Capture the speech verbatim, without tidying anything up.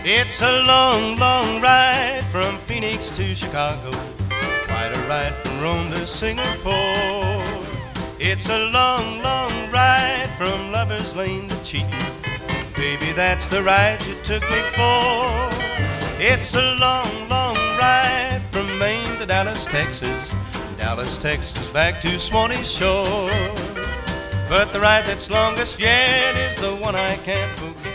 It's a long, long ride from Phoenix to Chicago, quite a ride from Rome to Singapore. It's a long, long ride from Lover's Lane to Cheaton. Baby, that's the ride you took me for. It's a long, long ride from Maine to Dallas, Texas, Dallas, Texas, back to Swanee Shore. But the ride that's longest yet is the one I can't forget.